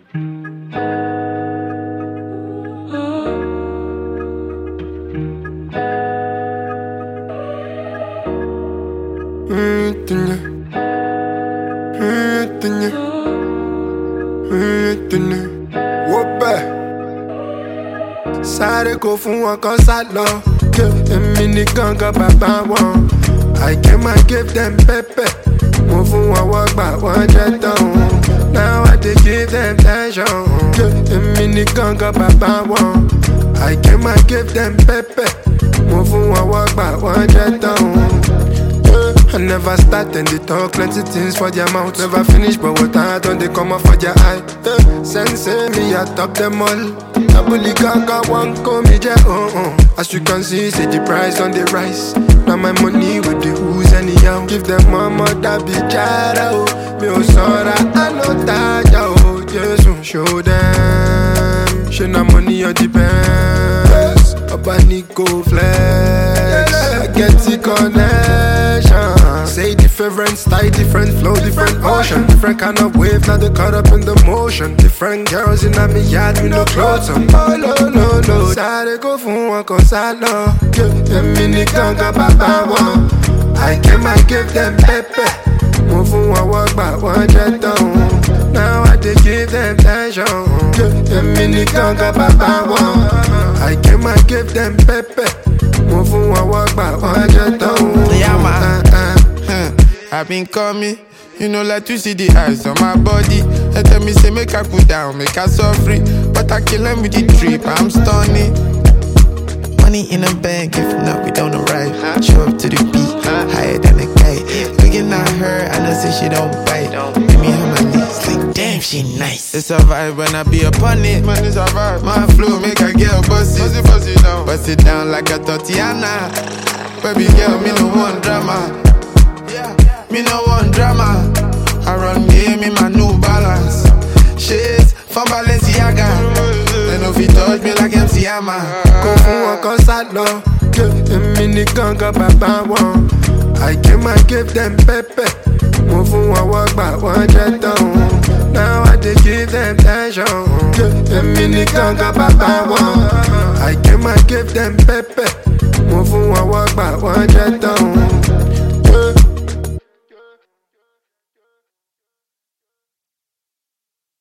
Sáré kò fún wọn kan sálọ, èmi nìkan kan bàbá wọn. I came and gave them pepper, mo fún wọn wọ́gbà wọ́n jẹ́ tán. Now I dey give them tension, èmi nìkan kan bàbá wọn. I came and gave them pepper, mo fún wọn wọ́gbà wọ́n jẹ́ tán. I never start and they talk plenty things for their mouth. Never finish but what I done they come up for their eye. Sensei me I top them all. Tabuli gaga one call me je As you can see say the price on the rise. Now my money with the who's anyhow. Give them mama that be jada oh. Me o sora I know that oh. Jesus show them. She na money on the bands. Abanico flex. I get the connection. Say different style, different flow, different ocean. Different kind of wave, now they caught up in the motion. Different girls in my yard with no clothes on. Oh no. Sáré kò fún wọn kan sálọ, èmi nìkan kan bàbá wọn. I came and gave them pepper, mo fún wọn wọ́gbà wọ́n jẹ́ tán. Now I dey give them tension, èmi nìkan kan bàbá wọn. I came and gave them pepper, mo fún wọn wọ́gbà wọ́n jẹ́ tán. I've been coming, you know, like to see the eyes on my body. They tell me, say, make I cool down, make I suffer. But I kill them with the drip, I'm stunning. Money in the bank, if not, we don't arrive. Show up to the beat, higher than a kite. Looking at her, I know say she don't bite. Give me on my knees, like damn, she nice. It's a vibe when I be upon it. Man, it's a vibe. My flow make a girl bust it. Bust it down like a Tatiana. Baby girl, me no want drama. Me no want drama. I run game in my new balance. Shit from Balenciaga. They no fit touch me like MC Hammer. Kò fún wọn kan sálọ, èmi nìkan kan bàbá wọn. I came and gave them pepper, mo fún wọn wọ́gbà wọ́n jẹ́ tán. Now I dey give them tension, èmi nìkan kan bàbá wọn. I came and gave them pepper, mo fún wọn wọ́gbà wọ́n jẹ́ tán.